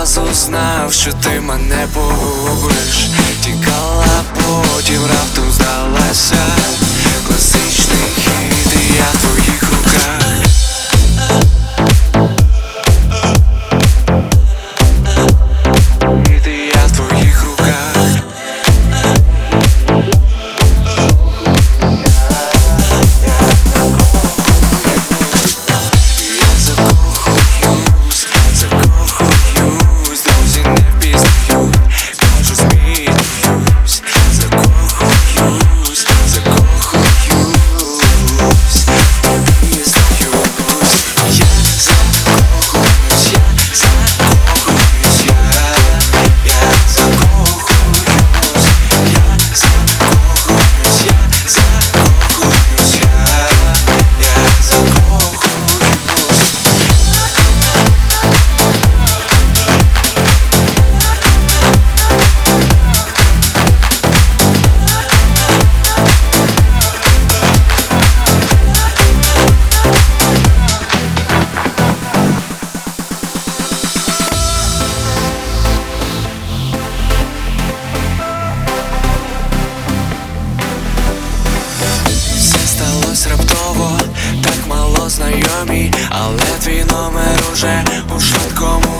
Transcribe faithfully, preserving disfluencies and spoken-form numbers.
одразу знав, що ти мене погубиш. Тікала, потім раптом здалася. Класичний хід, і я в твоїх руках. І я в твоїх руках. Я закохуюсь, закохуюсь, друзі не впізнають, кажу змінююсь. Закохуюсь, закохуюсь, не впізнаюсь. Я закохуюсь, я закохуюсь, я, я закохуюсь, я закохуюсь, я закохуюсь, я, я закохуюсь. Все сталось раптово, так мало знайомі, але твій номер уже у швидкому